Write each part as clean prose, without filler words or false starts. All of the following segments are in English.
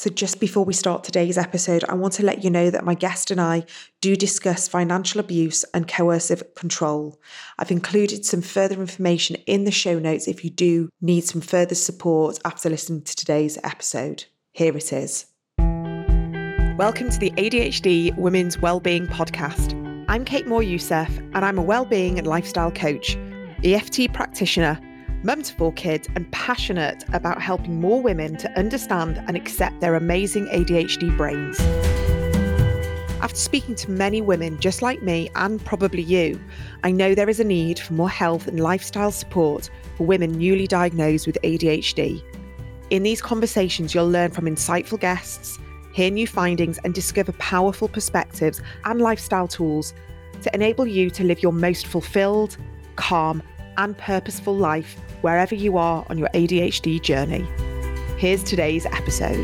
So just before we start today's episode, I want to let you know that my guest and I do discuss financial abuse and coercive control. I've included some further information in the show notes if you do need some further support after listening to today's episode. Here it is. Welcome to the ADHD Women's Wellbeing Podcast. I'm Kate Moore-Youssef and I'm a wellbeing and lifestyle coach, EFT practitioner, mum to 4 kids, and passionate about helping more women to understand and accept their amazing ADHD brains. After speaking to many women just like me and probably you, I know there is a need for more health and lifestyle support for women newly diagnosed with ADHD. In these conversations, you'll learn from insightful guests, hear new findings, and discover powerful perspectives and lifestyle tools to enable you to live your most fulfilled, calm, and purposeful life wherever you are on your ADHD journey. Here's today's episode.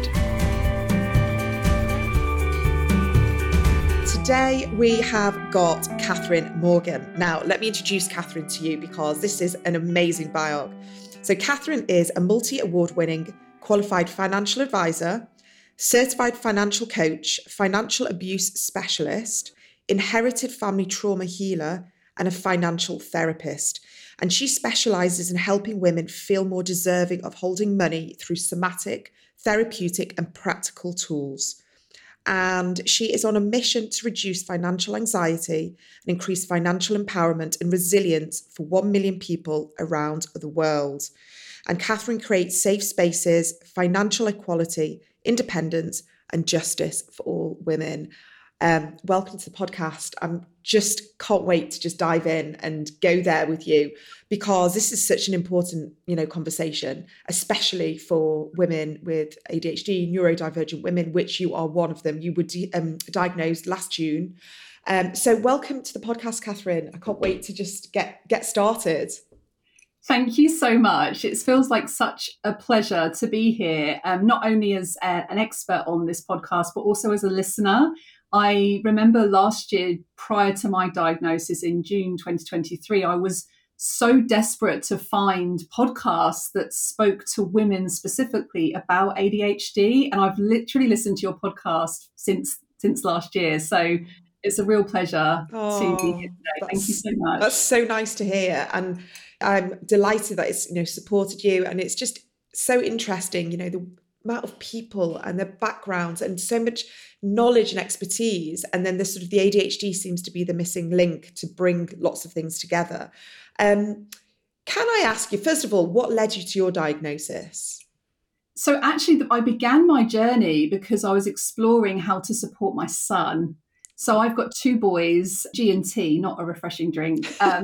Today we have got Catherine Morgan. Now, let me introduce Catherine to you because this is an amazing biog. So Catherine is a multi-award-winning qualified financial advisor, certified financial coach, financial abuse specialist, inherited family trauma healer, and a financial therapist. And she specialises in helping women feel more deserving of holding money through somatic, therapeutic, and practical tools. And she is on a mission to reduce financial anxiety and increase financial empowerment and resilience for 1 million people around the world. And Catherine creates safe spaces, financial equality, independence, and justice for all women. Welcome to the podcast. Can't wait to just dive in and go there with you because this is such an important, conversation, especially for women with ADHD, neurodivergent women, which you are one of them. You were diagnosed last June. So welcome to the podcast, Catherine. I can't wait to just get started. Thank you so much. It feels like such a pleasure to be here, not only as an expert on this podcast, but also as a listener. I remember last year, prior to my diagnosis in June 2023, I was so desperate to find podcasts that spoke to women specifically about ADHD. And I've literally listened to your podcast since last year. So it's a real pleasure to be here today. Thank you so much. That's so nice to hear. And I'm delighted that it's, supported you. And it's just so interesting, the amount of people and their backgrounds and so much knowledge and expertise. And then the ADHD seems to be the missing link to bring lots of things together. Can I ask you, first of all, what led you to your diagnosis? So actually, I began my journey because I was exploring how to support my son. So I've got 2 boys, G&T, not a refreshing drink.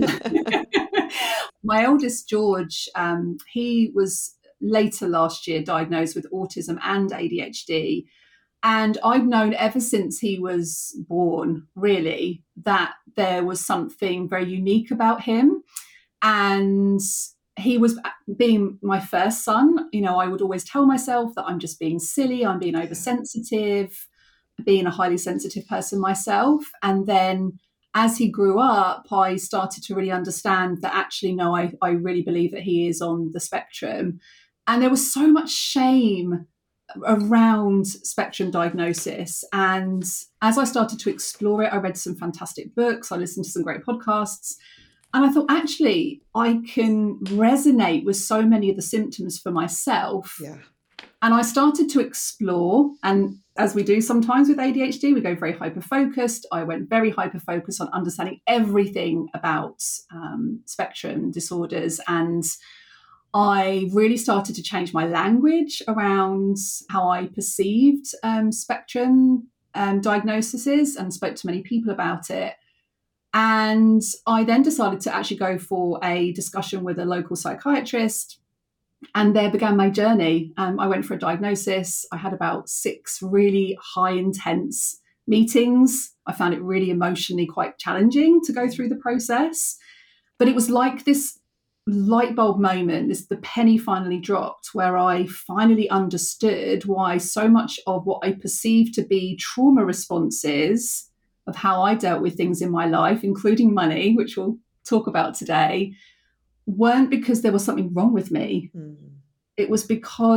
My eldest, George, he was later last year diagnosed with autism and ADHD. And I've known ever since he was born, really, that there was something very unique about him. And he was being my first son. I would always tell myself that I'm just being silly, I'm being oversensitive, being a highly sensitive person myself. And then as he grew up, I started to really understand that actually, no, I really believe that he is on the spectrum. And there was so much shame around spectrum diagnosis. And as I started to explore it, I read some fantastic books, I listened to some great podcasts, and I thought, actually, I can resonate with so many of the symptoms for myself. Yeah. And I started to explore, and as we do sometimes with ADHD, we go very hyper-focused. I went very hyper-focused on understanding everything about spectrum disorders, and I really started to change my language around how I perceived spectrum diagnoses and spoke to many people about it. And I then decided to actually go for a discussion with a local psychiatrist. And there began my journey. I went for a diagnosis. I had about 6 really high intense meetings. I found it really emotionally quite challenging to go through the process. But it was like this light bulb moment, the penny finally dropped, where I finally understood why so much of what I perceived to be trauma responses of how I dealt with things in my life, including money, which we'll talk about today, weren't because there was something wrong with me. It was because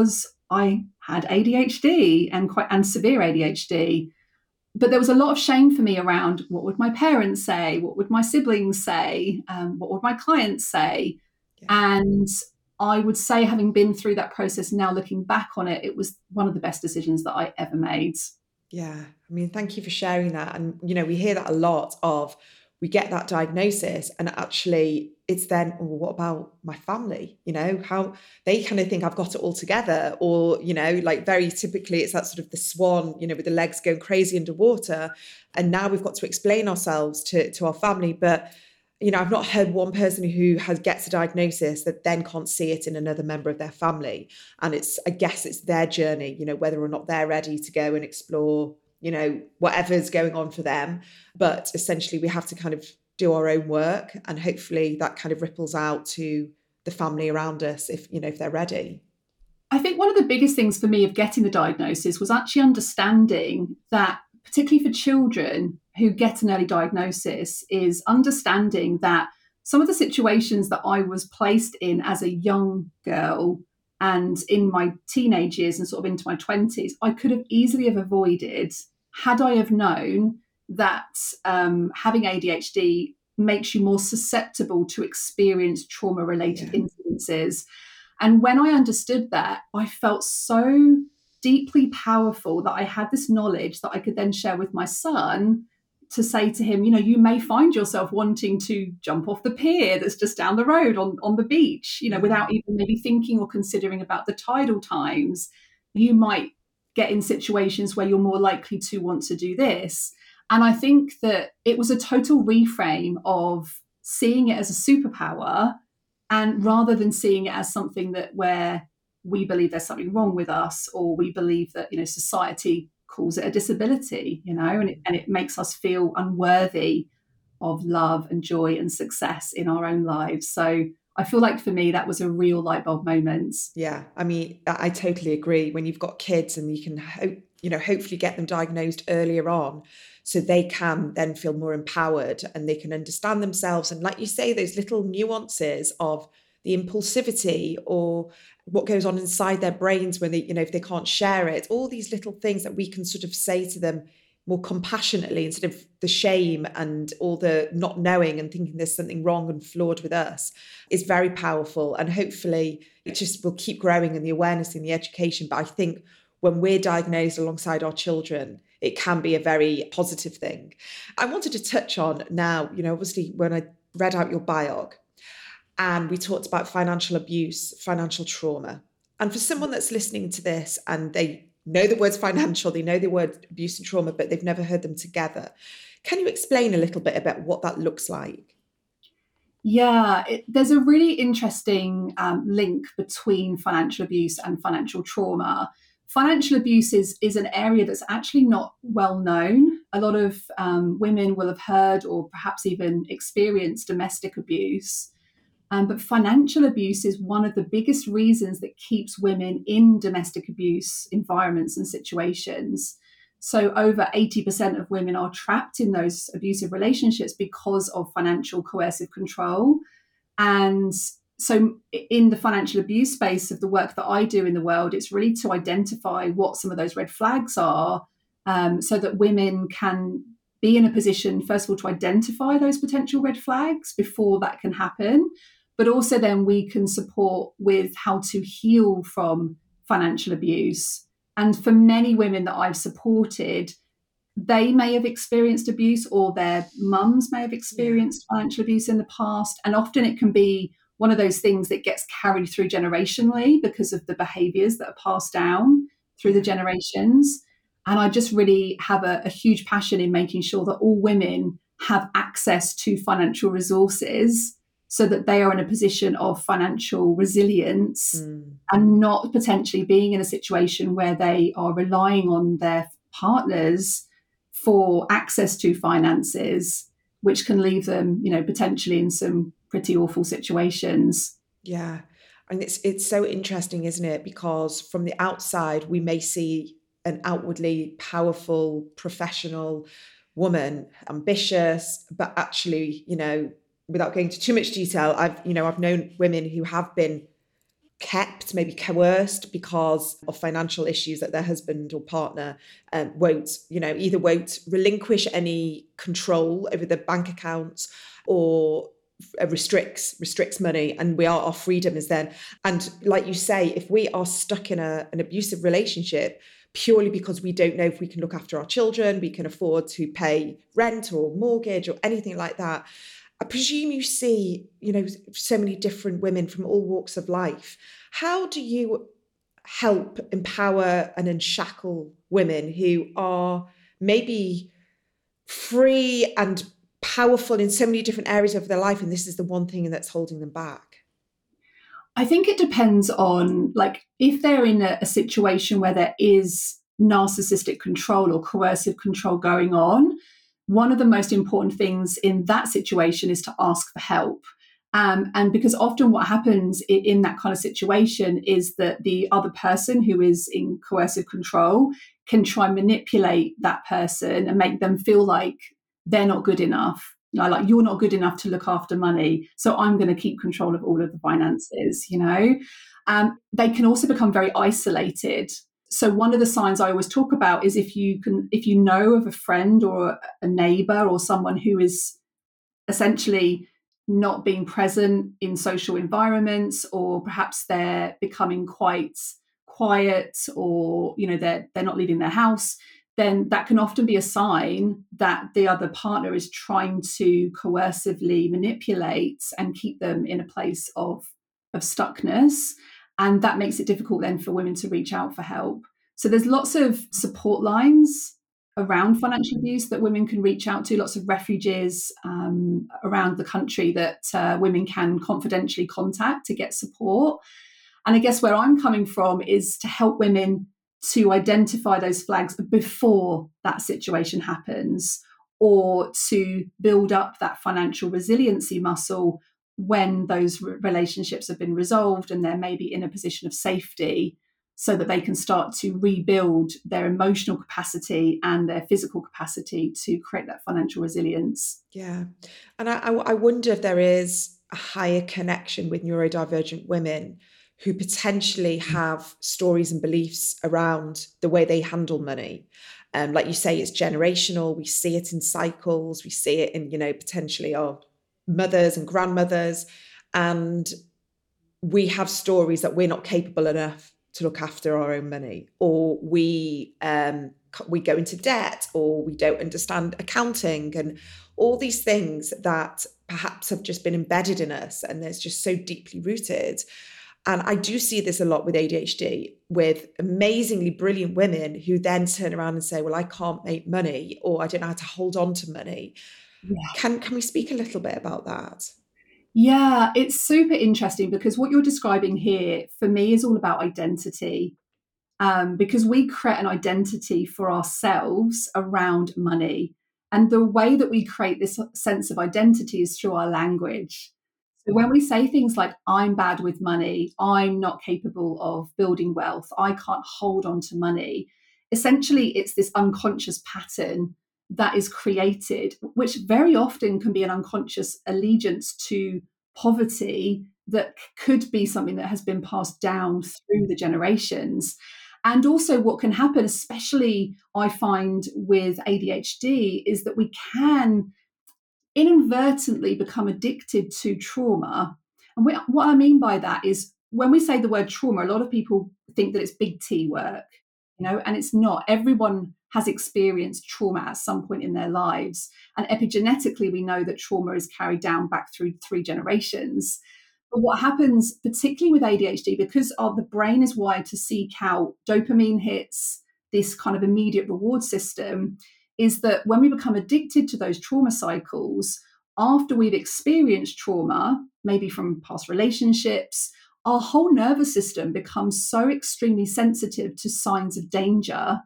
I had ADHD and severe ADHD. But there was a lot of shame for me around what would my parents say? What would my siblings say? What would my clients say? Yeah. And I would say, having been through that process now, looking back on it, it was one of the best decisions that I ever made. Yeah. I mean, thank you for sharing that. And, we hear that a lot of, we get that diagnosis and actually it's then, oh, what about my family? How they kind of think I've got it all together, or, like very typically it's that sort of the swan, with the legs going crazy underwater. And now we've got to explain ourselves to our family. But, I've not heard one person who gets a diagnosis that then can't see it in another member of their family. And I guess it's their journey, whether or not they're ready to go and explore, whatever's going on for them. But essentially we have to kind of do our own work, and hopefully that kind of ripples out to the family around us if they're ready. I think one of the biggest things for me of getting the diagnosis was actually understanding that, particularly for children who get an early diagnosis, is understanding that some of the situations that I was placed in as a young girl and in my teenage years and sort of into my 20s, I could have easily have avoided had I have known that having ADHD makes you more susceptible to experience trauma-related incidences. And when I understood that, I felt so deeply powerful that I had this knowledge that I could then share with my son to say to him, you may find yourself wanting to jump off the pier that's just down the road on the beach, without even maybe thinking or considering about the tidal times. You might get in situations where you're more likely to want to do this. And I think that it was a total reframe of seeing it as a superpower, and rather than seeing it as something where we believe there's something wrong with us, or we believe that society calls it a disability, and it makes us feel unworthy of love and joy and success in our own lives. So I feel like for me that was a real light bulb moment. Yeah, I mean, I totally agree. When you've got kids and you can hopefully get them diagnosed earlier on, so they can then feel more empowered and they can understand themselves. And like you say, those little nuances of the impulsivity or what goes on inside their brains when they, if they can't share it, all these little things that we can sort of say to them more compassionately instead of the shame and all the not knowing and thinking there's something wrong and flawed with us, is very powerful. And hopefully it just will keep growing in the awareness and the education. But I think when we're diagnosed alongside our children, it can be a very positive thing. I wanted to touch on now, obviously when I read out your biog and we talked about financial abuse, financial trauma. And for someone that's listening to this and they know the words financial, they know the word abuse and trauma, but they've never heard them together, can you explain a little bit about what that looks like? Yeah, there's a really interesting link between financial abuse and financial trauma. Financial abuse is an area that's actually not well known. A lot of women will have heard or perhaps even experienced domestic abuse. But financial abuse is one of the biggest reasons that keeps women in domestic abuse environments and situations. So over 80% of women are trapped in those abusive relationships because of financial coercive control. And so in the financial abuse space of the work that I do in the world, it's really to identify what some of those red flags are, so that women can be in a position, first of all, to identify those potential red flags before that can happen. But also then we can support with how to heal from financial abuse. And for many women that I've supported, they may have experienced abuse or their mums may have experienced financial abuse in the past. And often it can be one of those things that gets carried through generationally because of the behaviors that are passed down through the generations. And I just really have a huge passion in making sure that all women have access to financial resources so that they are in a position of financial resilience and not potentially being in a situation where they are relying on their partners for access to finances, which can leave them, potentially in some pretty awful situations. Yeah. And it's so interesting, isn't it? Because from the outside, we may see an outwardly powerful, professional woman, ambitious, but actually, without going into too much detail, I've known women who have been kept, maybe coerced because of financial issues that their husband or partner either won't relinquish any control over the bank accounts or restricts money, and our freedom is then. And like you say, if we are stuck in an abusive relationship purely because we don't know if we can look after our children, we can afford to pay rent or mortgage or anything like that, I presume you see, so many different women from all walks of life. How do you help empower and unshackle women who are maybe free and powerful in so many different areas of their life, and this is the one thing that's holding them back? I think it depends on, like, if they're in a situation where there is narcissistic control or coercive control going on, one of the most important things in that situation is to ask for help. And because often what happens in that kind of situation is that the other person who is in coercive control can try and manipulate that person and make them feel like they're not good enough. Like, you're not good enough to look after money, so I'm going to keep control of all of the finances. They can also become very isolated. So one of the signs I always talk about is if you know of a friend or a neighbor or someone who is essentially not being present in social environments, or perhaps they're becoming quite quiet, or they're not leaving their house, then that can often be a sign that the other partner is trying to coercively manipulate and keep them in a place of stuckness. And that makes it difficult then for women to reach out for help. So there's lots of support lines around financial abuse that women can reach out to, lots of refuges around the country that women can confidentially contact to get support. And I guess where I'm coming from is to help women to identify those flags before that situation happens, or to build up that financial resiliency muscle when those relationships have been resolved and they're maybe in a position of safety, so that they can start to rebuild their emotional capacity and their physical capacity to create that financial resilience. Yeah. And I wonder if there is a higher connection with neurodivergent women who potentially have stories and beliefs around the way they handle money. Like you say, it's generational. We see it in cycles. We see it in, potentially our mothers and grandmothers. And we have stories that we're not capable enough to look after our own money, or we go into debt, or we don't understand accounting, and all these things that perhaps have just been embedded in us, and it's just so deeply rooted. And I do see this a lot with ADHD, with amazingly brilliant women who then turn around and say, well, I can't make money, or I don't know how to hold on to money. Yeah. Can we speak a little bit about that? Yeah, it's super interesting, because what you're describing here for me is all about identity. Because we create an identity for ourselves around money. And the way that we create this sense of identity is through our language. So when we say things like, I'm bad with money, I'm not capable of building wealth, I can't hold on to money, essentially it's this unconscious pattern that is created, which very often can be an unconscious allegiance to poverty that could be something that has been passed down through the generations. And also what can happen, especially I find with ADHD, is that we can inadvertently become addicted to trauma. And what I mean by that is, when we say the word trauma, a lot of people think that it's big T work, and it's not. Everyone has experienced trauma at some point in their lives. And epigenetically, we know that trauma is carried down back through 3 generations. But what happens, particularly with ADHD, because the brain is wired to seek out dopamine hits, this kind of immediate reward system, is that when we become addicted to those trauma cycles, after we've experienced trauma, maybe from past relationships, our whole nervous system becomes so extremely sensitive to signs of danger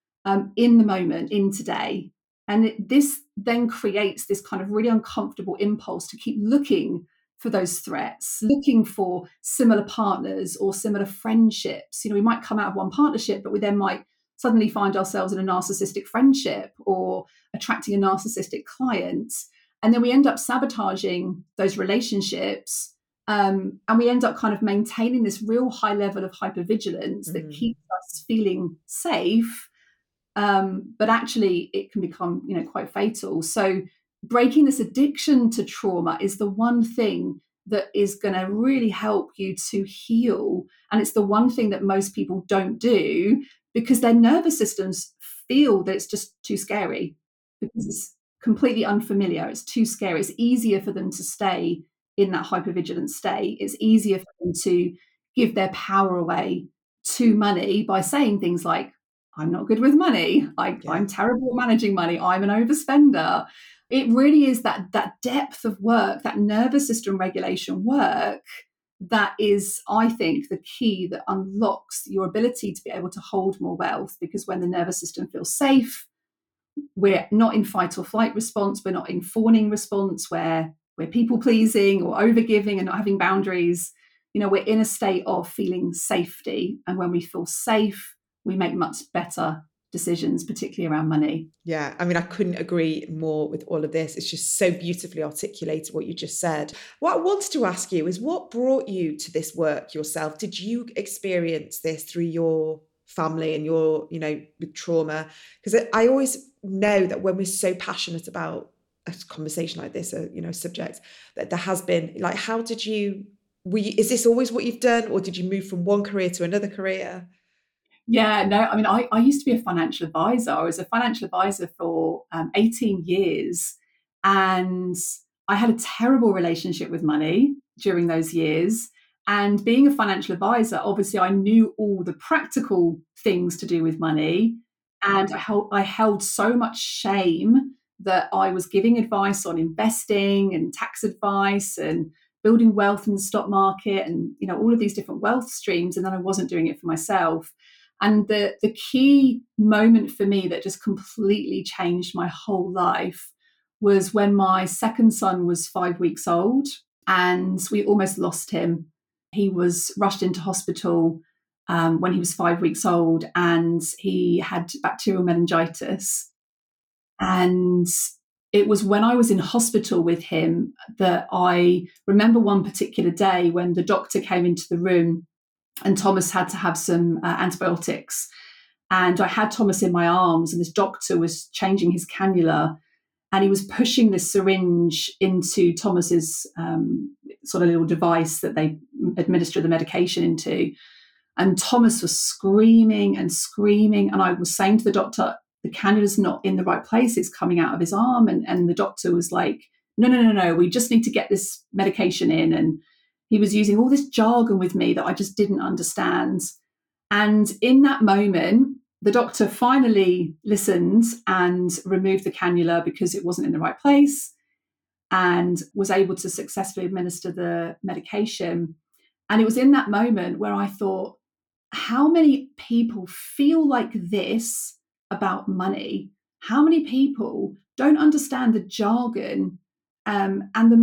in the moment, in today. And this then creates this kind of really uncomfortable impulse to keep looking for those threats, looking for similar partners or similar friendships. We might come out of one partnership, but we then might suddenly find ourselves in a narcissistic friendship or attracting a narcissistic client. And then we end up sabotaging those relationships And we end up kind of maintaining this real high level of hypervigilance that keeps us feeling safe. But actually it can become, quite fatal. So breaking this addiction to trauma is the one thing that is going to really help you to heal. And it's the one thing that most people don't do because their nervous systems feel that it's just too scary because it's completely unfamiliar. It's too scary. It's easier for them to stay in that hypervigilant state. It's easier for them to give their power away to money by saying things like, I'm not good with money. I'm terrible at managing money. I'm an overspender. It really is that depth of work, that nervous system regulation work, that is, I think, the key that unlocks your ability to be able to hold more wealth. Because when the nervous system feels safe, we're not in fight or flight response. We're not in fawning response where we're people pleasing or overgiving and not having boundaries. We're in a state of feeling safety. And when we feel safe, we make much better decisions, particularly around money. Yeah, I mean, I couldn't agree more with all of this. It's just so beautifully articulated what you just said. What I wanted to ask you is what brought you to this work yourself? Did you experience this through your family and your, with trauma? Because I always know that when we're so passionate about a conversation like this, subject, that there has been, like, how did you, is this always what you've done, or did you move from one career to another career? Yeah, no, I mean, I used to be a financial advisor. I was a financial advisor for 18 years. And I had a terrible relationship with money during those years. And being a financial advisor, obviously, I knew all the practical things to do with money. And I held so much shame that I was giving advice on investing and tax advice and building wealth in the stock market and, all of these different wealth streams. And then I wasn't doing it for myself. And the key moment for me that just completely changed my whole life was when my second son was 5 weeks old and we almost lost him. He was rushed into hospital when he was 5 weeks old and he had bacterial meningitis. And it was when I was in hospital with him that I remember one particular day when the doctor came into the room and Thomas had to have some antibiotics. And I had Thomas in my arms and this doctor was changing his cannula and he was pushing this syringe into Thomas's sort of little device that they administer the medication into. And Thomas was screaming and screaming. And I was saying to the doctor, the cannula's not in the right place. It's coming out of his arm. And the doctor was like, no. We just need to get this medication in. And he was using all this jargon with me that I just didn't understand. And in that moment, the doctor finally listened and removed the cannula because it wasn't in the right place and was able to successfully administer the medication. And it was in that moment where I thought, how many people feel like this about money? How many people don't understand the jargon and the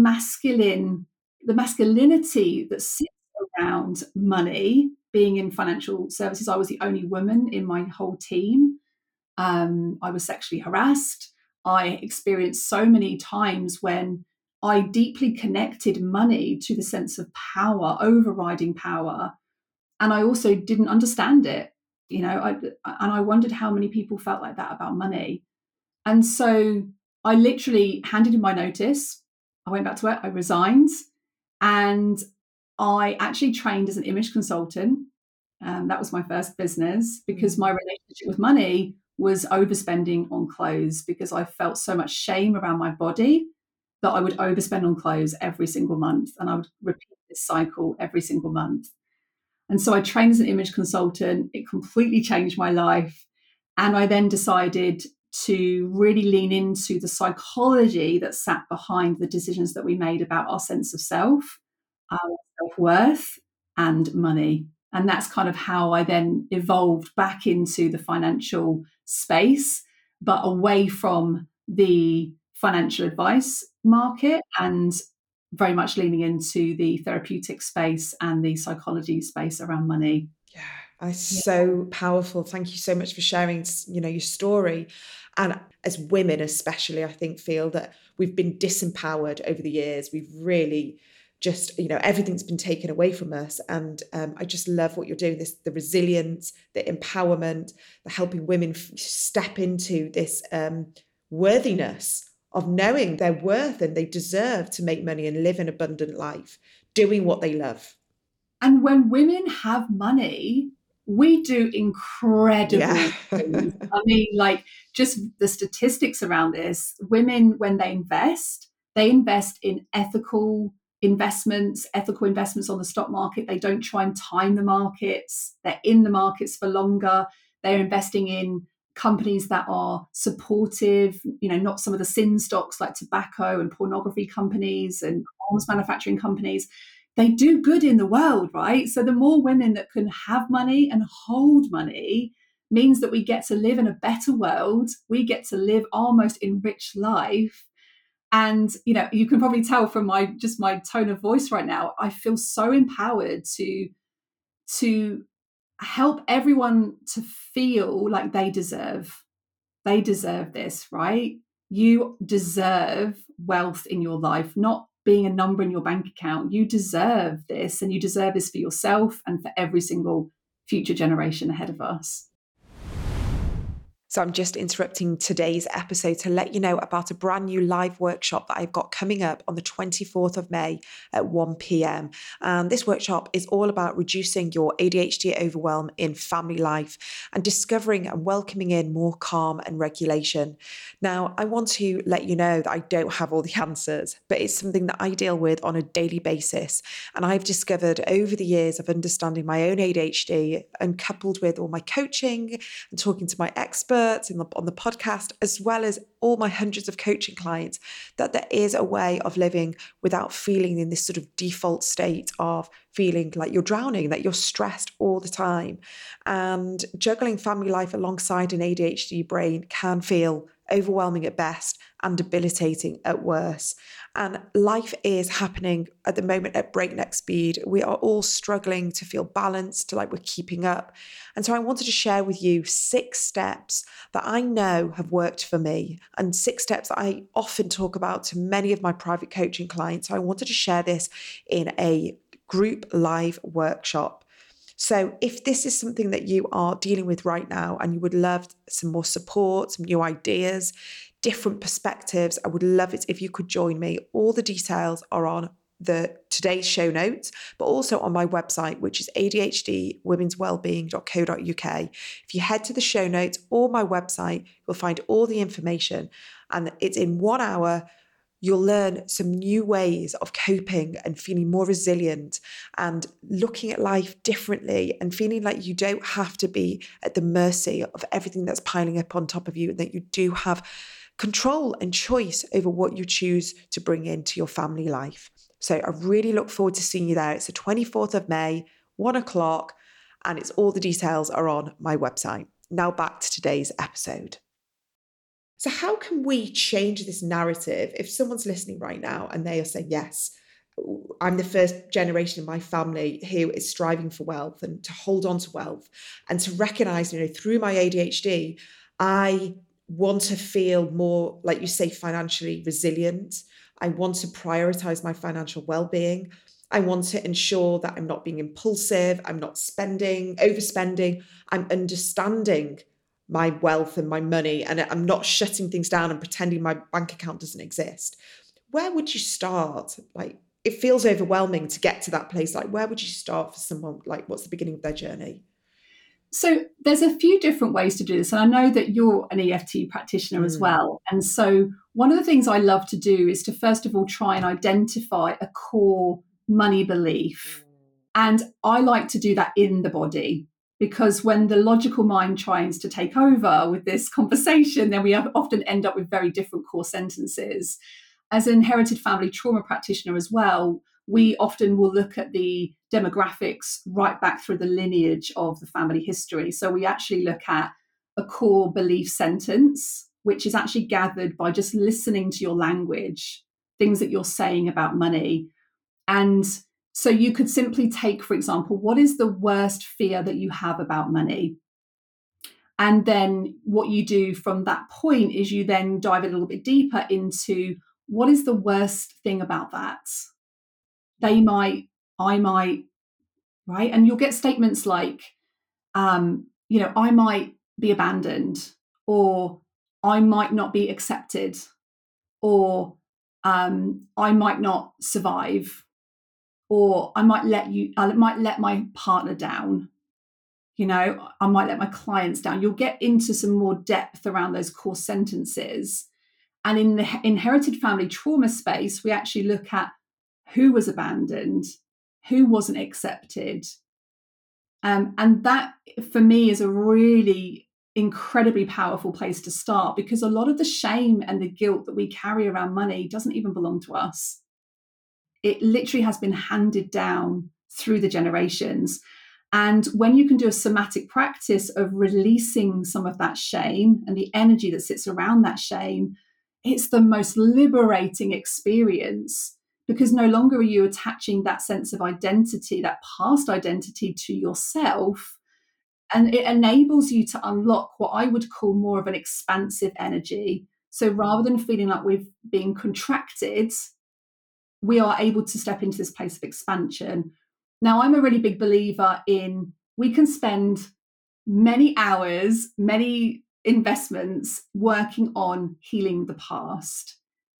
masculinity that sits around money? Being in financial services, I was the only woman in my whole team. I was sexually harassed. I experienced so many times when I deeply connected money to the sense of power, overriding power. And I also didn't understand it, and I wondered how many people felt like that about money. And so I literally handed in my notice. I went back to work, I resigned, and I actually trained as an image consultant. That was my first business because my relationship with money was overspending on clothes because I felt so much shame around my body that I would overspend on clothes every single month. And I would repeat this cycle every single month. And so I trained as an image consultant. It completely changed my life. And I then decided to really lean into the psychology that sat behind the decisions that we made about our sense of self, our self-worth, and money. And that's kind of how I then evolved back into the financial space, but away from the financial advice market and very much leaning into the therapeutic space and the psychology space around money. Yeah, it's so powerful. Thank you so much for sharing, your story. And as women, especially, I think feel that we've been disempowered over the years. We've really just, everything's been taken away from us. And I just love what you're doing, the resilience, the empowerment, the helping women step into this worthiness of knowing their worth and they deserve to make money and live an abundant life, doing what they love. And when women have money, we do incredible things. I mean, like, just the statistics around this, women, when they invest in ethical investments on the stock market. They don't try and time the markets. They're in the markets for longer. They're investing in companies that are supportive, not some of the sin stocks like tobacco and pornography companies and arms manufacturing companies. They do good in the world, right? So the more women that can have money and hold money means that we get to live in a better world. We get to live our most enriched life. And, you can probably tell from my tone of voice right now, I feel so empowered to help everyone to feel like they deserve this, right? You deserve wealth in your life, not being a number in your bank account. You deserve this, and you deserve this for yourself and for every single future generation ahead of us. So I'm just interrupting today's episode to let you know about a brand new live workshop that I've got coming up on the 24th of May at 1 p.m. And this workshop is all about reducing your ADHD overwhelm in family life and discovering and welcoming in more calm and regulation. Now, I want to let you know that I don't have all the answers, but it's something that I deal with on a daily basis. And I've discovered over the years of understanding my own ADHD and coupled with all my coaching and talking to my experts on the podcast, as well as all my hundreds of coaching clients, that there is a way of living without feeling in this sort of default state of feeling like you're drowning, that you're stressed all the time. And juggling family life alongside an ADHD brain can feel overwhelming at best and debilitating at worst. And life is happening at the moment at breakneck speed. We are all struggling to feel balanced, to like we're keeping up. And so I wanted to share with you 6 steps that I know have worked for me and 6 steps that I often talk about to many of my private coaching clients. So I wanted to share this in a group live workshop. So if this is something that you are dealing with right now and you would love some more support, some new ideas, different perspectives, I would love it if you could join me. All the details are on today's show notes, but also on my website, which is adhdwomenswellbeing.co.uk. If you head to the show notes or my website, you'll find all the information, and it's in 1 hour. You'll learn some new ways of coping and feeling more resilient and looking at life differently and feeling like you don't have to be at the mercy of everything that's piling up on top of you, and that you do have control and choice over what you choose to bring into your family life. So I really look forward to seeing you there. It's the 24th of May, 1 o'clock, and all the details are on my website. Now back to today's episode. So how can we change this narrative if someone's listening right now and they are saying, yes, I'm the first generation in my family who is striving for wealth and to hold on to wealth and to recognize, through my ADHD, I want to feel more, like you say, financially resilient. I want to prioritize my financial well-being. I want to ensure that I'm not being impulsive. I'm not overspending. I'm understanding my wealth and my money, and I'm not shutting things down and pretending my bank account doesn't exist. Where would you start? Like, it feels overwhelming to get to that place. Like, where would you start for someone? Like, what's the beginning of their journey? So there's a few different ways to do this. And I know that you're an EFT practitioner as well. And so one of the things I love to do is to, first of all, try and identify a core money belief. And I like to do that in the body, because when the logical mind tries to take over with this conversation, then we often end up with very different core sentences. As an inherited family trauma practitioner as well, we often will look at the demographics right back through the lineage of the family history. So we actually look at a core belief sentence, which is actually gathered by just listening to your language, things that you're saying about money. And so you could simply take, for example, what is the worst fear that you have about money? And then what you do from that point is you then dive a little bit deeper into what is the worst thing about that? They might, I might, right? And you'll get statements like, I might be abandoned, or I might not be accepted, or I might not survive, or I might let my partner down. I might let my clients down. You'll get into some more depth around those core sentences. And in the inherited family trauma space, we actually look at who was abandoned, who wasn't accepted. And that, for me, is a really incredibly powerful place to start, because a lot of the shame and the guilt that we carry around money doesn't even belong to us. It literally has been handed down through the generations. And when you can do a somatic practice of releasing some of that shame and the energy that sits around that shame, it's the most liberating experience, because no longer are you attaching that sense of identity, that past identity, to yourself. And it enables you to unlock what I would call more of an expansive energy. So rather than feeling like we've been contracted, we are able to step into this place of expansion. Now, I'm a really big believer in, we can spend many hours, many investments working on healing the past.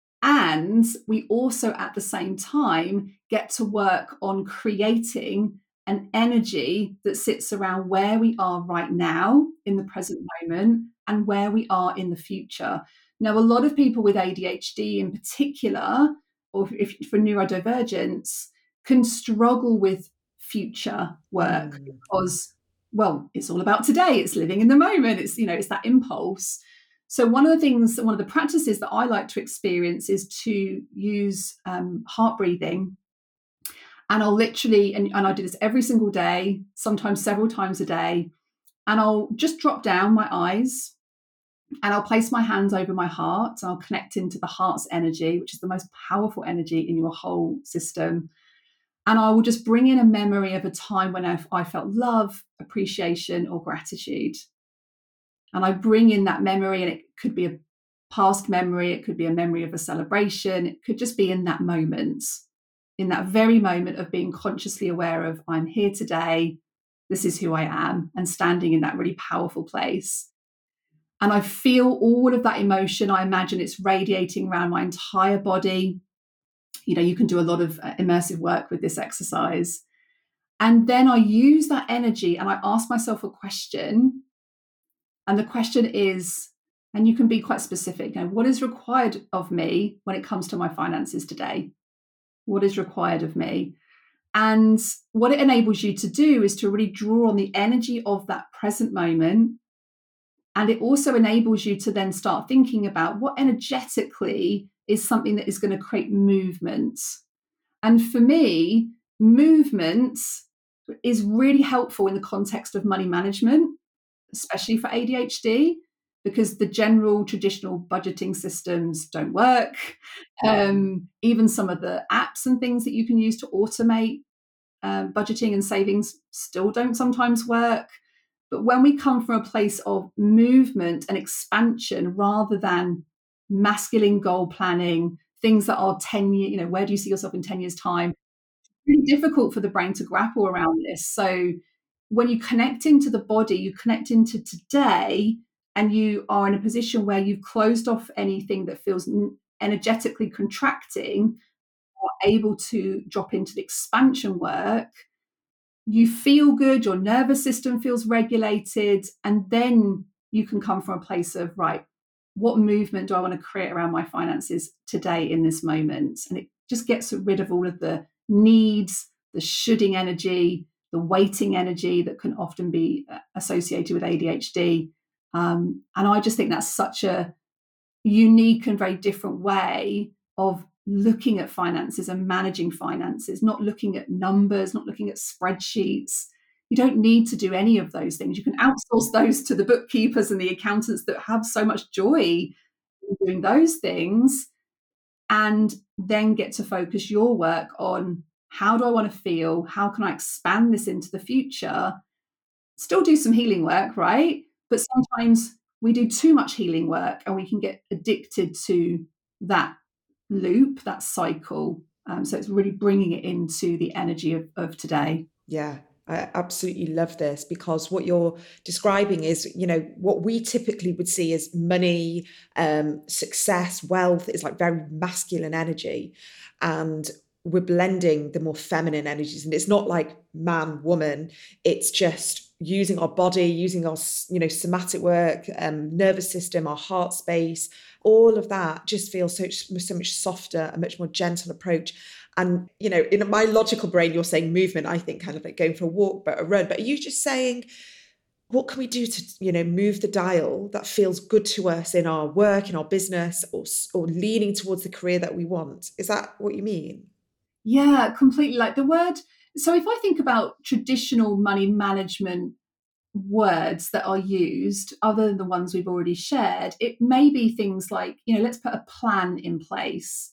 And we also, at the same time, get to work on creating an energy that sits around where we are right now in the present moment and where we are in the future. Now, a lot of people with ADHD in particular, or if for neurodivergence, can struggle with future work because, well, it's all about today. It's living in the moment. It's that impulse. So one of the practices that I like to experience is to use heart breathing. And I'll literally, and I do this every single day, sometimes several times a day. And I'll just drop down my eyes and I'll place my hands over my heart. And I'll connect into the heart's energy, which is the most powerful energy in your whole system. And I will just bring in a memory of a time when I felt love, appreciation, or gratitude. And I bring in that memory, and it could be a past memory, it could be a memory of a celebration, it could just be in that moment, in that very moment of being consciously aware of, I'm here today, this is who I am, and standing in that really powerful place. And I feel all of that emotion. I imagine it's radiating around my entire body. You can do a lot of immersive work with this exercise. And then I use that energy and I ask myself a question. And the question is, and you can be quite specific, what is required of me when it comes to my finances today? What is required of me? And what it enables you to do is to really draw on the energy of that present moment. And it also enables you to then start thinking about what energetically is something that is going to create movement. And for me, movement is really helpful in the context of money management, especially for ADHD, because the general traditional budgeting systems don't work. Even some of the apps and things that you can use to automate budgeting and savings still don't sometimes work. But when we come from a place of movement and expansion rather than masculine goal planning, things that are 10 years, where do you see yourself in 10 years' time? It's really difficult for the brain to grapple around this. So when you connect into the body, you connect into today, and you are in a position where you've closed off anything that feels energetically contracting, or able to drop into the expansion work. You feel good, your nervous system feels regulated, and then you can come from a place of, right, what movement do I want to create around my finances today in this moment? And it just gets rid of all of the needs, the shoulding energy, the waiting energy that can often be associated with ADHD. And I just think that's such a unique and very different way of looking at finances and managing finances, not looking at numbers, not looking at spreadsheets. You don't need to do any of those things. You can outsource those to the bookkeepers and the accountants that have so much joy in doing those things, and then get to focus your work on, how do I want to feel? How can I expand this into the future? Still do some healing work, right? But sometimes we do too much healing work and we can get addicted to that loop, that cycle. So it's really bringing it into the energy of today. Yeah, I absolutely love this, because what you're describing is, what we typically would see as money, success, wealth is like very masculine energy. And we're blending the more feminine energies. And it's not like man, woman, it's just using our body, using our, somatic work, nervous system, our heart space, all of that just feels so much softer, a much more gentle approach. And, in my logical brain, you're saying movement, I think kind of like going for a walk, but a run. But are you just saying, what can we do to, move the dial that feels good to us in our work, in our business, or leaning towards the career that we want? Is that what you mean? Yeah, completely. Like the word. So if I think about traditional money management words that are used, other than the ones we've already shared, it may be things like, let's put a plan in place,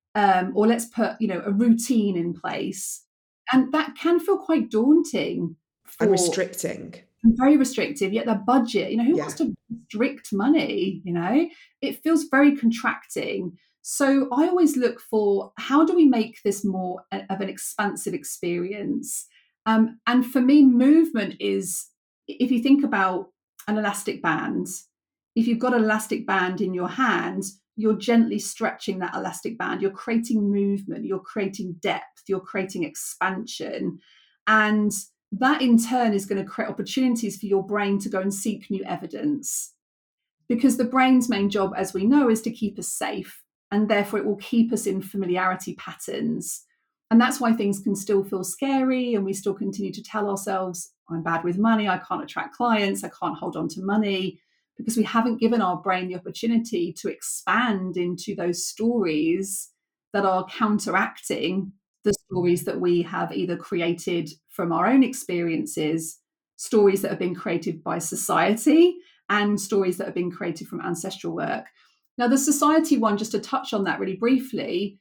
or let's put, a routine in place. And that can feel quite daunting And for restricting. very restrictive, yet the budget, who wants Yeah. to restrict money? It feels very contracting. So I always look for, how do we make this more of an expansive experience? And for me, movement is, if you think about an elastic band, if you've got an elastic band in your hand, you're gently stretching that elastic band, you're creating movement, you're creating depth, you're creating expansion. And that in turn is going to create opportunities for your brain to go and seek new evidence. Because the brain's main job, as we know, is to keep us safe. And therefore, it will keep us in familiarity patterns. And that's why things can still feel scary. And we still continue to tell ourselves, I'm bad with money, I can't attract clients, I can't hold on to money, because we haven't given our brain the opportunity to expand into those stories that are counteracting the stories that we have either created from our own experiences, stories that have been created by society, and stories that have been created from ancestral work. Now, the society one, just to touch on that really briefly,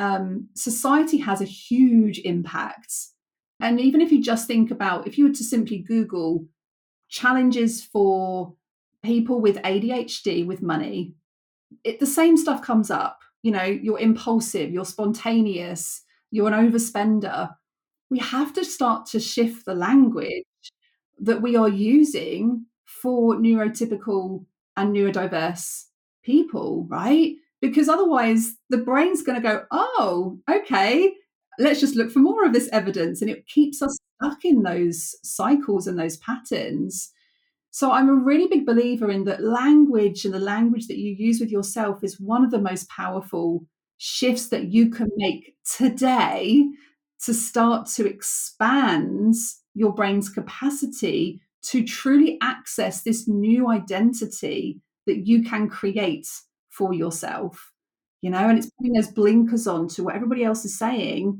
society has a huge impact. And even if you just think about, if you were to simply Google challenges for people with ADHD with money, the same stuff comes up. You're impulsive, you're spontaneous, you're an overspender. We have to start to shift the language that we are using for neurotypical and neurodiverse people, right? Because otherwise the brain's going to go, oh, okay, let's just look for more of this evidence. And it keeps us stuck in those cycles and those patterns. So I'm a really big believer in that language, and the language that you use with yourself is one of the most powerful shifts that you can make today to start to expand your brain's capacity to truly access this new identity that you can create for yourself. And it's putting those blinkers on to what everybody else is saying,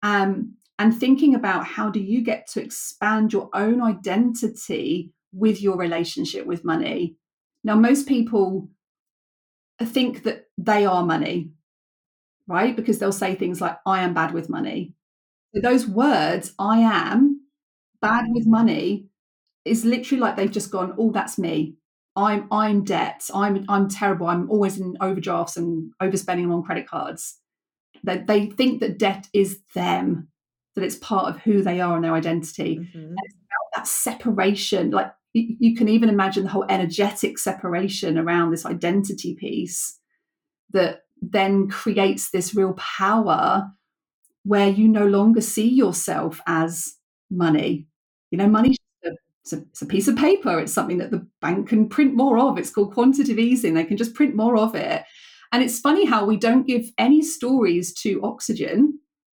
and thinking about, how do you get to expand your own identity with your relationship with money. Now, most people think that they are money, right? Because they'll say things like, I am bad with money. So those words, I am bad with money, is literally like they've just gone, oh, that's me. I'm debt. I'm terrible. I'm always in overdrafts and overspending on credit cards. They think that debt is them, that it's part of who they are and their identity. Mm-hmm. And it's about that separation. Like you can even imagine the whole energetic separation around this identity piece that then creates this real power where you no longer see yourself as money. Money, it's a piece of paper. It's something that the bank can print more of. It's called quantitative easing. They can just print more of it. And it's funny how we don't give any stories to oxygen.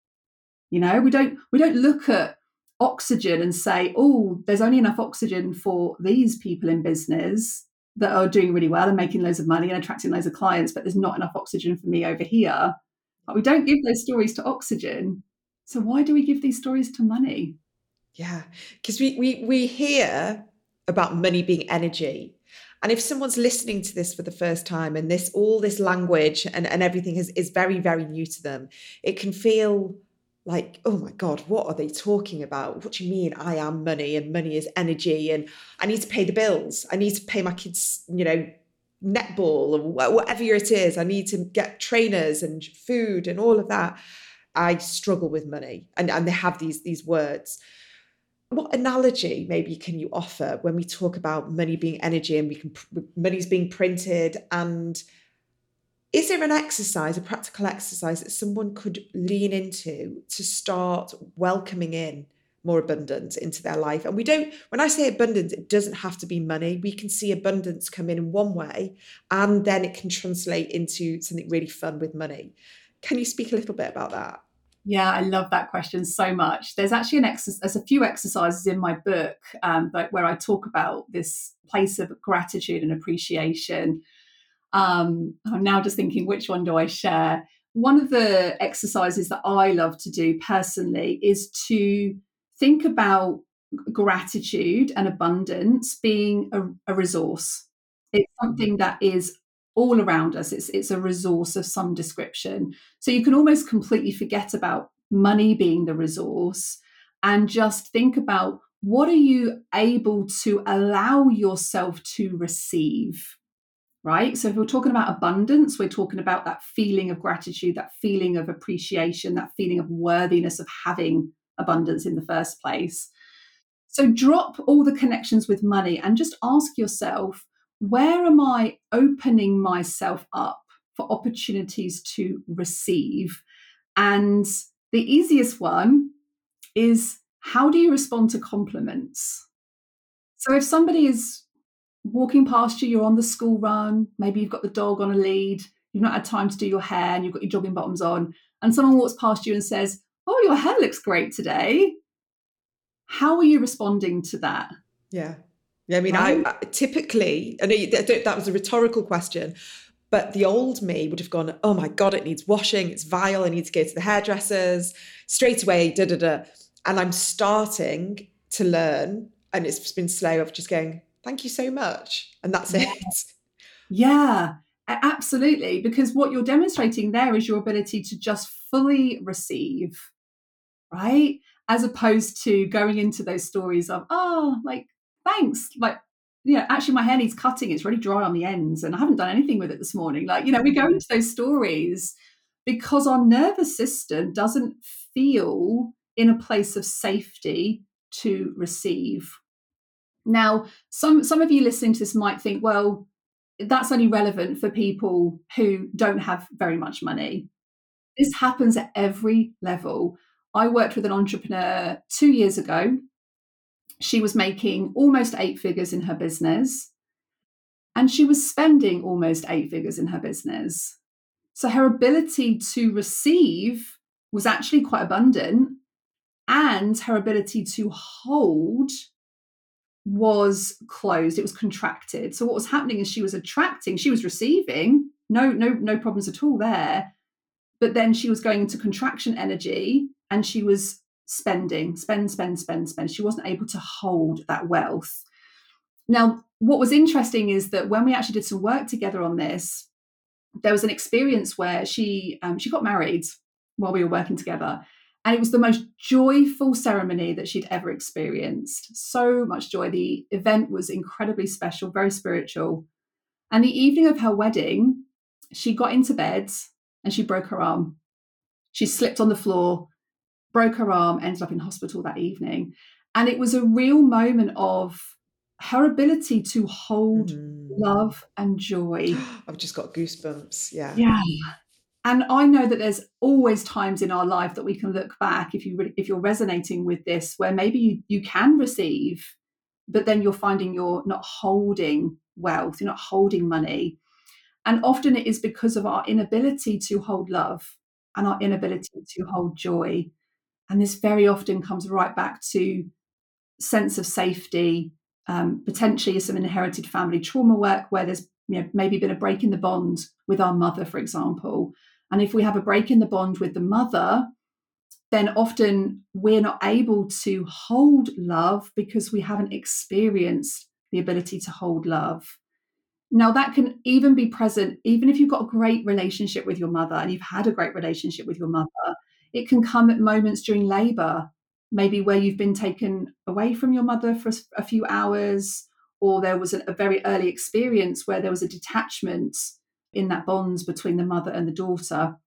We don't look at oxygen and say, oh, there's only enough oxygen for these people in business that are doing really well and making loads of money and attracting loads of clients, but there's not enough oxygen for me over here. But we don't give those stories to oxygen. So why do we give these stories to money? Yeah, because we hear about money being energy. And if someone's listening to this for the first time, and all this language and everything is very, very new to them, it can feel like, oh my God, what are they talking about? What do you mean I am money, and money is energy, and I need to pay the bills. I need to pay my kids, netball or whatever it is. I need to get trainers and food and all of that. I struggle with money, and they have these words. What analogy maybe can you offer when we talk about money being energy and money's being printed? And is there an exercise, a practical exercise that someone could lean into to start welcoming in more abundance into their life? And when I say abundance, it doesn't have to be money. We can see abundance come in one way, and then it can translate into something really fun with money. Can you speak a little bit about that? Yeah, I love that question so much. There's actually there's a few exercises in my book where I talk about this place of gratitude and appreciation. I'm now just thinking, which one do I share? One of the exercises that I love to do personally is to think about gratitude and abundance being a resource. It's something that is all around us. It's a resource of some description. So you can almost completely forget about money being the resource and just think about, what are you able to allow yourself to receive? Right? So if we're talking about abundance, we're talking about that feeling of gratitude, that feeling of appreciation, that feeling of worthiness of having abundance in the first place. So drop all the connections with money and just ask yourself, where am I opening myself up for opportunities to receive? And the easiest one is, how do you respond to compliments? So if somebody is walking past you, you're on the school run, maybe you've got the dog on a lead, you've not had time to do your hair and you've got your jogging bottoms on, and someone walks past you and says, "Oh, your hair looks great today." How are you responding to that? Yeah. Yeah, I mean, Right? I typically, I know that was a rhetorical question, but the old me would have gone, oh my God, it needs washing, it's vile, I need to go to the hairdressers straight away, da da da. And I'm starting to learn, and it's been slow, of just going, thank you so much. And that's Yeah. it. Yeah, absolutely. Because what you're demonstrating there is your ability to just fully receive, right? As opposed to going into those stories of, oh, like, thanks. Like, actually, my hair needs cutting. It's really dry on the ends and I haven't done anything with it this morning. Like, we go into those stories because our nervous system doesn't feel in a place of safety to receive. Now, some of you listening to this might think, well, that's only relevant for people who don't have very much money. This happens at every level. I worked with an entrepreneur 2 years ago. She was making almost eight figures in her business, and she was spending almost eight figures in her business. So her ability to receive was actually quite abundant, and her ability to hold was closed. It was contracted. So what was happening is she was receiving, no problems at all there, but then she was going into contraction energy and she was spending, spend. She wasn't able to hold that wealth. Now, what was interesting is that when we actually did some work together on this, there was an experience where she got married while we were working together. And it was the most joyful ceremony that she'd ever experienced. So much joy. The event was incredibly special, very spiritual. And the evening of her wedding, she got into bed and she broke her arm. She slipped on the floor, broke her arm, ended up in hospital that evening. And it was a real moment of her ability to hold love and joy. I've just got goosebumps. Yeah. Yeah. And I know that there's always times in our life that we can look back, if you're resonating with this, where maybe you can receive, but then you're finding you're not holding wealth, you're not holding money. And often it is because of our inability to hold love and our inability to hold joy. And this very often comes right back to sense of safety, potentially some inherited family trauma work where there's maybe been a break in the bond with our mother, for example. And if we have a break in the bond with the mother, then often we're not able to hold love because we haven't experienced the ability to hold love. Now, that can even be present, even if you've got a great relationship with your mother and you've had a great relationship with your mother, it can come at moments during labor, maybe where you've been taken away from your mother for a few hours, or there was a very early experience where there was a detachment in that bond between the mother and the daughter.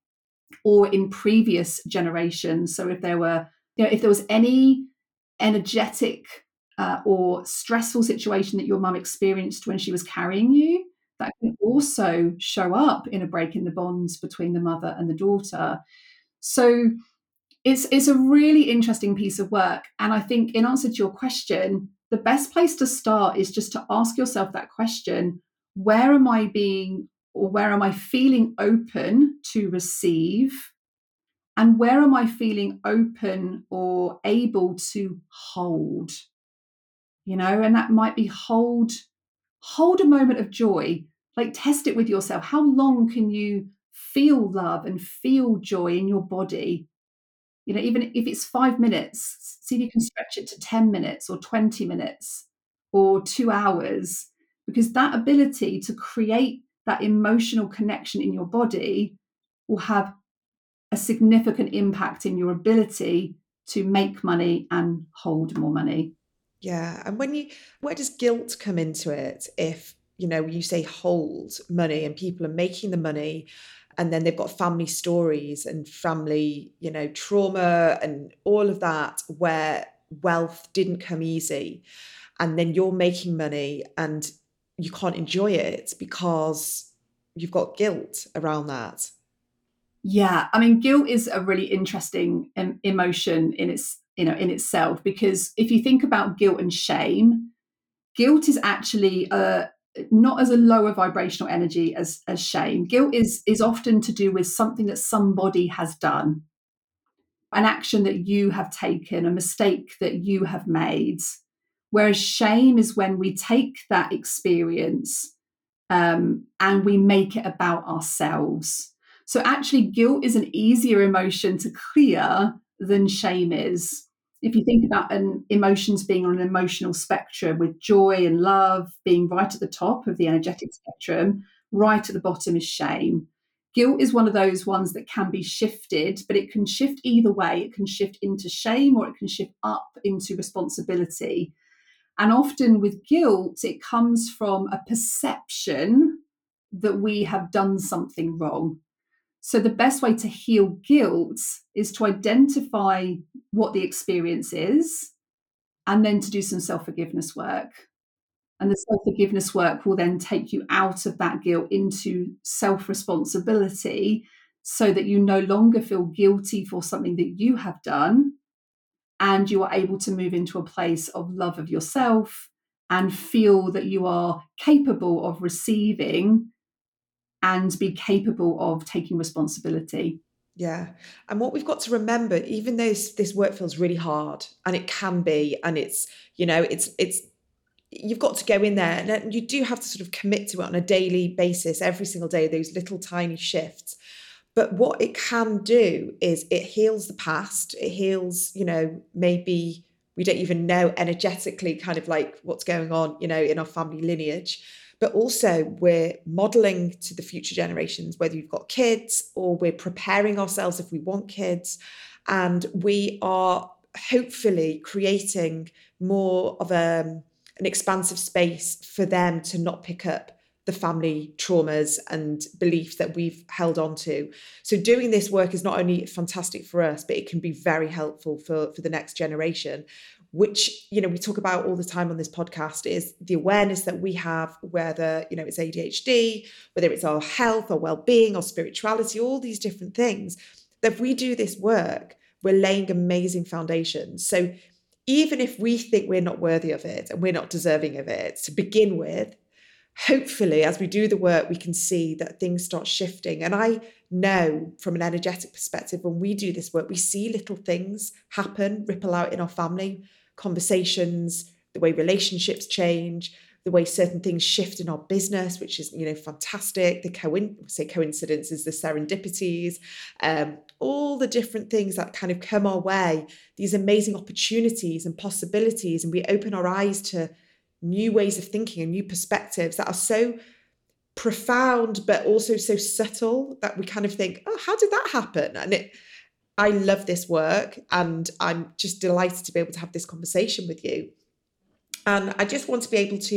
or in previous generations. So if there was any energetic or stressful situation that your mum experienced when she was carrying you, that can also show up in a break in the bonds between the mother and the daughter. So it's a really interesting piece of work. And I think, in answer to your question, the best place to start is just to ask yourself that question: where am I being, or where am I feeling open to receive? And where am I feeling open or able to hold? And that might be hold a moment of joy. Like, test it with yourself. How long can you feel love and feel joy in your body? Even if it's 5 minutes, see if you can stretch it to 10 minutes or 20 minutes or 2 hours, because that ability to create that emotional connection in your body will have a significant impact in your ability to make money and hold more money. Yeah. And where does guilt come into it? If, you say hold money and people are making the money and then they've got family stories and family, trauma and all of that, where wealth didn't come easy. And then you're making money and you can't enjoy it because you've got guilt around that. Yeah, I mean, guilt is a really interesting emotion in itself, because if you think about guilt and shame, guilt is actually not as a lower vibrational energy as shame. Guilt is often to do with something that somebody has done, an action that you have taken, a mistake that you have made. Whereas shame is when we take that experience and we make it about ourselves. So actually, guilt is an easier emotion to clear than shame is. If you think about emotions being on an emotional spectrum, with joy and love being right at the top of the energetic spectrum, right at the bottom is shame. Guilt is one of those ones that can be shifted, but it can shift either way. It can shift into shame, or it can shift up into responsibility. And often with guilt, it comes from a perception that we have done something wrong. So the best way to heal guilt is to identify what the experience is, and then to do some self-forgiveness work. And the self-forgiveness work will then take you out of that guilt into self-responsibility, so that you no longer feel guilty for something that you have done, and you are able to move into a place of love of yourself and feel that you are capable of receiving and be capable of taking responsibility. Yeah. And what we've got to remember, even though this work feels really hard, and it can be, and it's you've got to go in there, and you do have to sort of commit to it on a daily basis, every single day, those little tiny shifts. But what it can do is it heals the past. It heals, maybe we don't even know energetically kind of like what's going on, in our family lineage. But also we're modeling to the future generations, whether you've got kids or we're preparing ourselves if we want kids. And we are hopefully creating more of an expansive space for them to not pick up the family traumas and beliefs that we've held on to. So doing this work is not only fantastic for us, but it can be very helpful for the next generation, which, we talk about all the time on this podcast, is the awareness that we have, whether, it's ADHD, whether it's our health or well-being or spirituality, all these different things, that if we do this work, we're laying amazing foundations. So even if we think we're not worthy of it and we're not deserving of it to begin with, hopefully, as we do the work, we can see that things start shifting. And I know from an energetic perspective, when we do this work, we see little things happen, ripple out in our family, conversations, the way relationships change, the way certain things shift in our business, which is, fantastic. The coincidences, the serendipities, all the different things that kind of come our way, these amazing opportunities and possibilities. And we open our eyes to new ways of thinking and new perspectives that are so profound, but also so subtle that we kind of think, oh, how did that happen? And I love this work, and I'm just delighted to be able to have this conversation with you. And I just want to be able to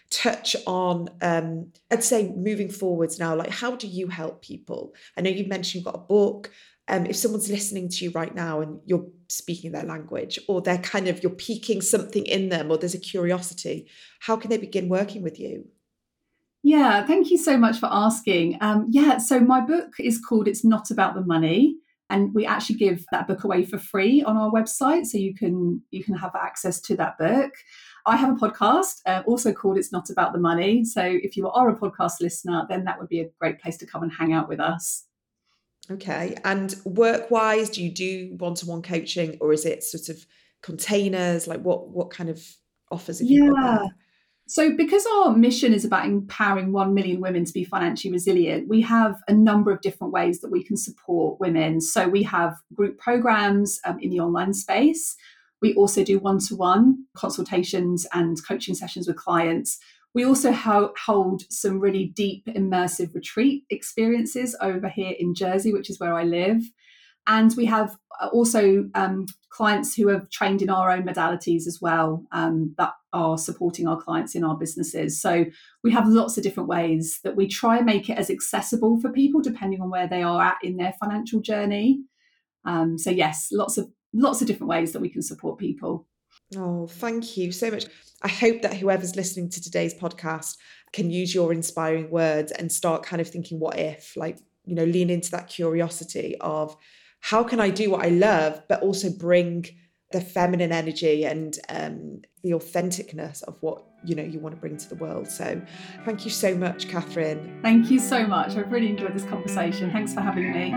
touch on, I'd say moving forwards now, like how do you help people? I know you mentioned you've got a book. If someone's listening to you right now and you're speaking their language, or you're piquing something in them, or there's a curiosity, how can they begin working with you? Yeah, thank you so much for asking. So my book is called It's Not About the Money. And we actually give that book away for free on our website. So you can have access to that book. I have a podcast also called It's Not About the Money. So if you are a podcast listener, then that would be a great place to come and hang out with us. Okay. And work-wise, do you do one-to-one coaching, or is it sort of containers? Like what kind of offers have you got there? So because our mission is about empowering 1 million women to be financially resilient, we have a number of different ways that we can support women. So we have group programs in the online space. We also do one-to-one consultations and coaching sessions with clients. We also hold some really deep, immersive retreat experiences over here in Jersey, which is where I live. And we have also clients who have trained in our own modalities as well, that are supporting our clients in our businesses. So we have lots of different ways that we try and make it as accessible for people depending on where they are at in their financial journey. So yes, lots of different ways that we can support people. Oh, thank you so much. I hope that whoever's listening to today's podcast can use your inspiring words and start kind of thinking, what if, lean into that curiosity of how can I do what I love, but also bring the feminine energy and the authenticness of what, you want to bring to the world. So thank you so much, Catherine. Thank you so much. I've really enjoyed this conversation. Thanks for having me.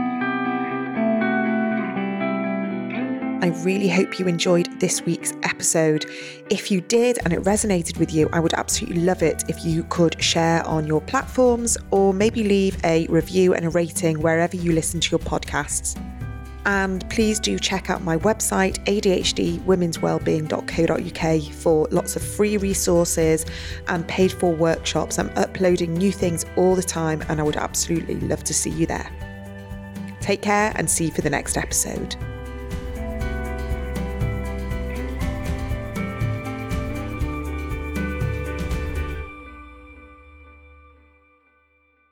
I really hope you enjoyed this week's episode. If you did and it resonated with you, I would absolutely love it if you could share on your platforms or maybe leave a review and a rating wherever you listen to your podcasts. And please do check out my website, adhdwomenswellbeing.co.uk, for lots of free resources and paid for workshops. I'm uploading new things all the time and I would absolutely love to see you there. Take care and see you for the next episode.